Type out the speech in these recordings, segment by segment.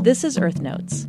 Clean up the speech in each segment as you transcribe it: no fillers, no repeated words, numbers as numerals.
This is Earth Notes.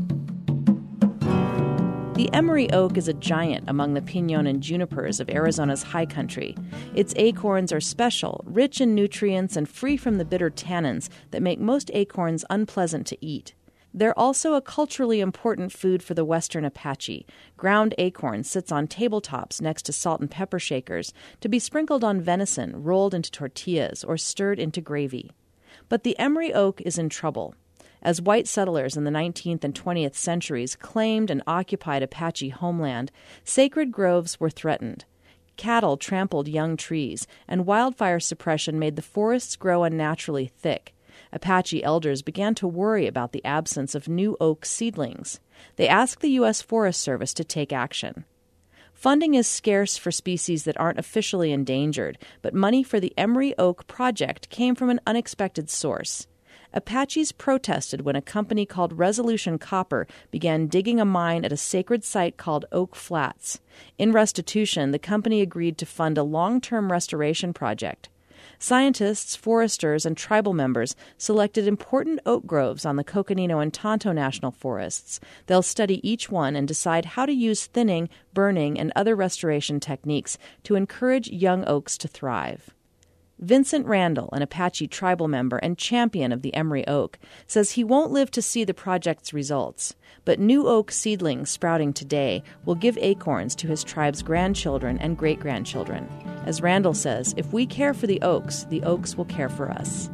The Emery oak is a giant among the pinon and junipers of Arizona's high country. Its acorns are special, rich in nutrients and free from the bitter tannins that make most acorns unpleasant to eat. They're also a culturally important food for the Western Apache. Ground acorn sits on tabletops next to salt and pepper shakers to be sprinkled on venison, rolled into tortillas, or stirred into gravy. But the Emery oak is in trouble. As white settlers in the 19th and 20th centuries claimed and occupied Apache homeland, sacred groves were threatened. Cattle trampled young trees, and wildfire suppression made the forests grow unnaturally thick. Apache elders began to worry about the absence of new oak seedlings. They asked the U.S. Forest Service to take action. Funding is scarce for species that aren't officially endangered, but money for the Emery Oak project came from an unexpected source. Apaches protested when a company called Resolution Copper began digging a mine at a sacred site called Oak Flats. In restitution, the company agreed to fund a long-term restoration project. Scientists, foresters, and tribal members selected important oak groves on the Coconino and Tonto National Forests. They'll study each one and decide how to use thinning, burning, and other restoration techniques to encourage young oaks to thrive. Vincent Randall, an Apache tribal member and champion of the Emery oak, says he won't live to see the project's results, but new oak seedlings sprouting today will give acorns to his tribe's grandchildren and great-grandchildren. As Randall says, if we care for the oaks will care for us.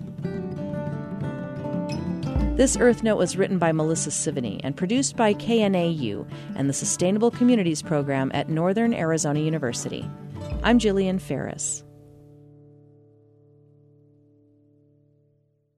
This Earth Note was written by Melissa Sivany and produced by KNAU and the Sustainable Communities Program at Northern Arizona University. I'm Jillian Ferris.